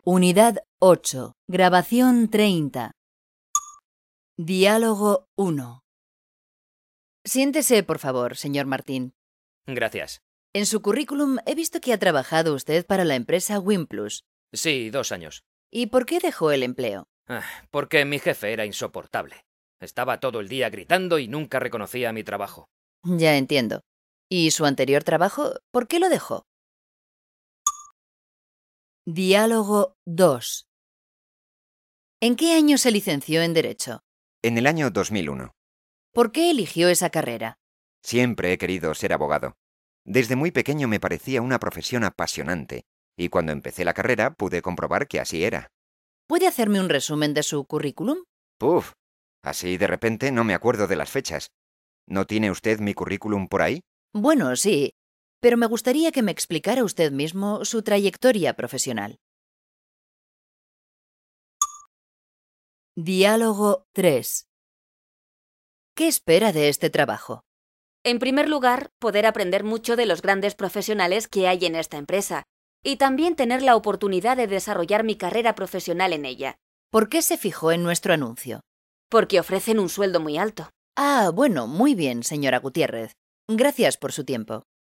Unidad 8. Grabación 30. Diálogo 1. Siéntese, por favor, señor Martín. Gracias. En su currículum he visto que ha trabajado usted para la empresa Wimplus. Sí, 2 años. ¿Y por qué dejó el empleo? Porque mi jefe era insoportable. Estaba todo el día gritando y nunca reconocía mi trabajo. Ya entiendo. ¿Y su anterior trabajo, por qué lo dejó? Diálogo 2. ¿En qué año se licenció en Derecho? En el año 2001. ¿Por qué eligió esa carrera? Siempre he querido ser abogado. Desde muy pequeño me parecía una profesión apasionante, y cuando empecé la carrera pude comprobar que así era. ¿Puede hacerme un resumen de su currículum? ¡Puf! Así de repente no me acuerdo de las fechas. ¿No tiene usted mi currículum por ahí? Bueno, sí, pero me gustaría que me explicara usted mismo su trayectoria profesional. Diálogo 3. ¿Qué espera de este trabajo? En primer lugar, poder aprender mucho de los grandes profesionales que hay en esta empresa y también tener la oportunidad de desarrollar mi carrera profesional en ella. ¿Por qué se fijó en nuestro anuncio? Porque ofrecen un sueldo muy alto. Ah, bueno, muy bien, señora Gutiérrez. Gracias por su tiempo.